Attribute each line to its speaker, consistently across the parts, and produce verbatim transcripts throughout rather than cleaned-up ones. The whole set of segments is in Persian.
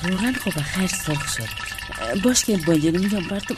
Speaker 1: روغن خب بخیر سرخ شد. باش که بانجانی میگم براتون.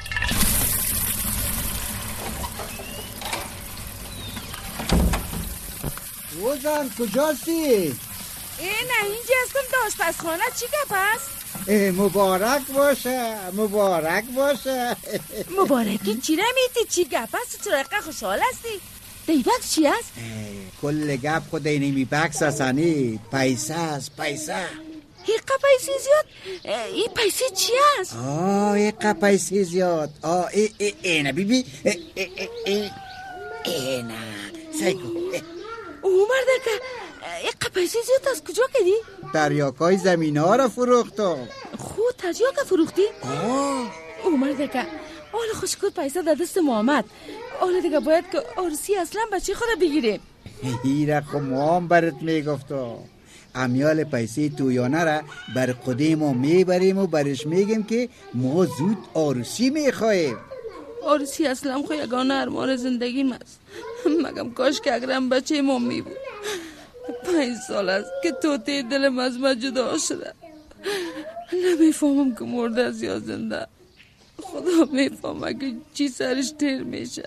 Speaker 2: اوزن کجاستی؟
Speaker 3: ای نه اینجا هستم داشت پس خانه چی گپ هست؟
Speaker 2: مبارک باشه مبارک باشه.
Speaker 3: مبارکی چی نمیتی چی گپ هست؟ چرا اقا خوشحال هستی؟ دیبک چی هست؟
Speaker 2: کل گپ خود اینمی بکس هستنی. پیسه هست پیسه.
Speaker 3: ایقا پیسه زیاد؟ این پیسه چی هست؟
Speaker 2: آه ایقا پیسه زیاد. آه ای ای ای نه بی بی ای ای ای ای نه سایکو.
Speaker 3: او مرده که ایقا پیسه زیاد از کجا کدی؟
Speaker 2: تریاکای زمین ها را فروختم.
Speaker 3: خود تریاک فروختی؟
Speaker 2: آه
Speaker 3: او مرده که حالا خوشکور پیسه در دست محمد. حالا دیگه باید که عروسی اصلا بچه خود بگیریم.
Speaker 2: هیره خو مام برات میگفتم امیال پیسه تویانه را بر قدیم ما میبریم و برش میگیم که ما زود عروسی میخواهیم.
Speaker 3: عروسی اصلا خو یگانه ارمان زندگیم است. مگم کاش که اگرم بچه ما می بود. پنج سال است که توتی دلم از من جدا شده. نمیفهمم که مرده است یا زنده. خدا میفهمه که چی سرش تیر میشه.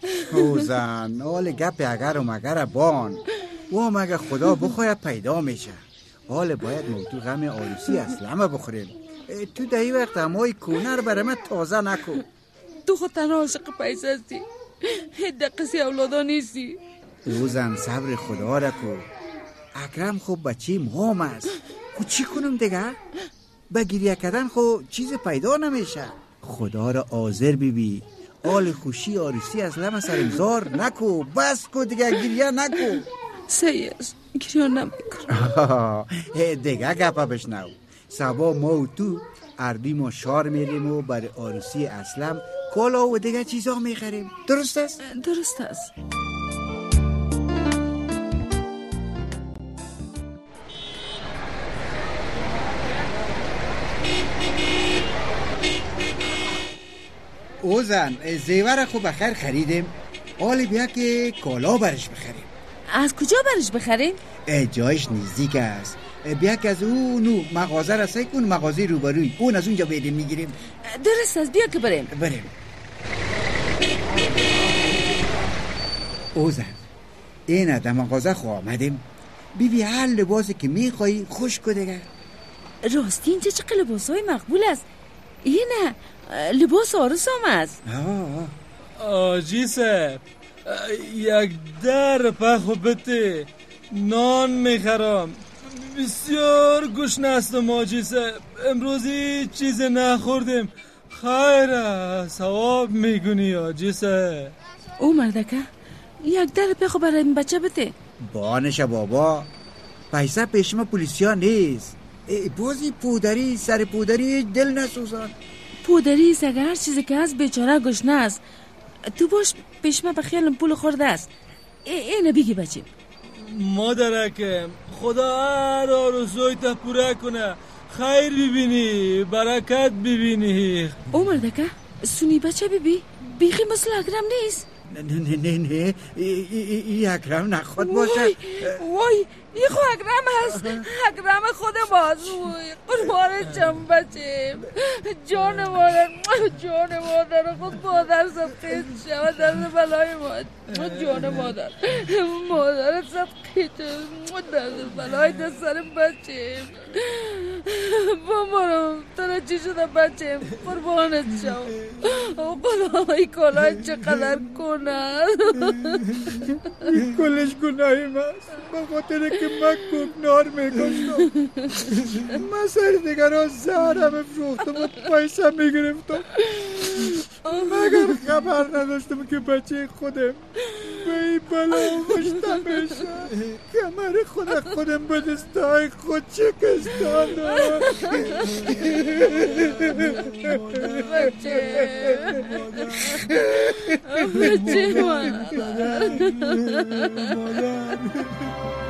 Speaker 2: اوزن حال گپ اگر و مگر بان و مگه خدا بخواید پیدا میشه. حال باید موضوع غم عروسی اصلا بخوریم. تو دهی وقت همای کونر برای من تازه نکو.
Speaker 3: تو خود تنها عاشق پیسه هستی. دقیقی اولادا نیستی.
Speaker 2: اوزن صبر خدا را کو. اکرم خوب بچه مام است. خود چی کنم دیگه؟ با گریه کردن خود چیز پیدا نمیشه. خدا را حاضر ببی. حال خوشی عروسی از لم سرمزار نکو. بس کو دیگه گریه نکو.
Speaker 3: صحیح است گریه نمیکنم.
Speaker 2: دیگه گپا بشنو. سبا ما و تو اردیم و شار میریم و برای عروسی اسلم کالا و دیگه چیزا میخریم. درست است؟
Speaker 3: درست است.
Speaker 2: اوزن زیور خوب بخیر خریدیم. حالی بیا که کالا برش بخریم.
Speaker 3: از کجا برش بخریم؟
Speaker 2: جایش نزدیک است. بیا که از اونو مغازه رسای کن. مغازه روبروی اون از اونجا بیدیم میگیریم.
Speaker 3: درست است بیا که بریم.
Speaker 2: بریم. اوزن این در مغازه خواه آمدیم. بیبی هر لباسی که میخوایی خوش که دیگه.
Speaker 3: راستی اینجا چه لباس های مقبول است. اینه لباس آرس هم است.
Speaker 4: آجی صاحب یک در پخو بته نان میخرم. بسیار گشنه هستم آجی صاحب. امروزی چیز نخوردیم. خیره ثواب میگونی آجی صاحب.
Speaker 3: او مردکه یک در پخو برای این بچه بته.
Speaker 2: بانش بابا پیسه پیش ما پولیسیا نیست. بازی پودری سر پودری دل نسوزان.
Speaker 3: پودری است اگر هر چیزی که هست بیچاره گشنه است. تو باش پیش ما بخیالم پول خورده است. اینه بگی بچه.
Speaker 4: مادرکم خدا هر آرزوی تا پوره کنه. خیر ببینی برکت ببینی.
Speaker 3: او مردکه سونی بچه ببی بیخی مثل اکرم نیست.
Speaker 2: نه نه نه نه ای اکرم نخواد باشه.
Speaker 3: وای وای ای خو اکرم هست. اکرم خود بازوی قربان چم بچه. جان مادر جان مادر خود مادر صدقیت شود در بلای ما. جان مادر مادر صدقیت در بلای در سر بچه. بامارم تنه چی شده بچه قربانت شو. قلای کلای چقدر کنه.
Speaker 2: کلش گناهی ماست به خاطر که من کوکنار میکشتم. من سر دیگران زهرم افروختم و پیسه میگرفتم. مگر خبر نداشتم که بچه خودم به این بلا خوشته میشه. کمر خود خودم به دستای خود شکستانم.
Speaker 3: بچه بچه من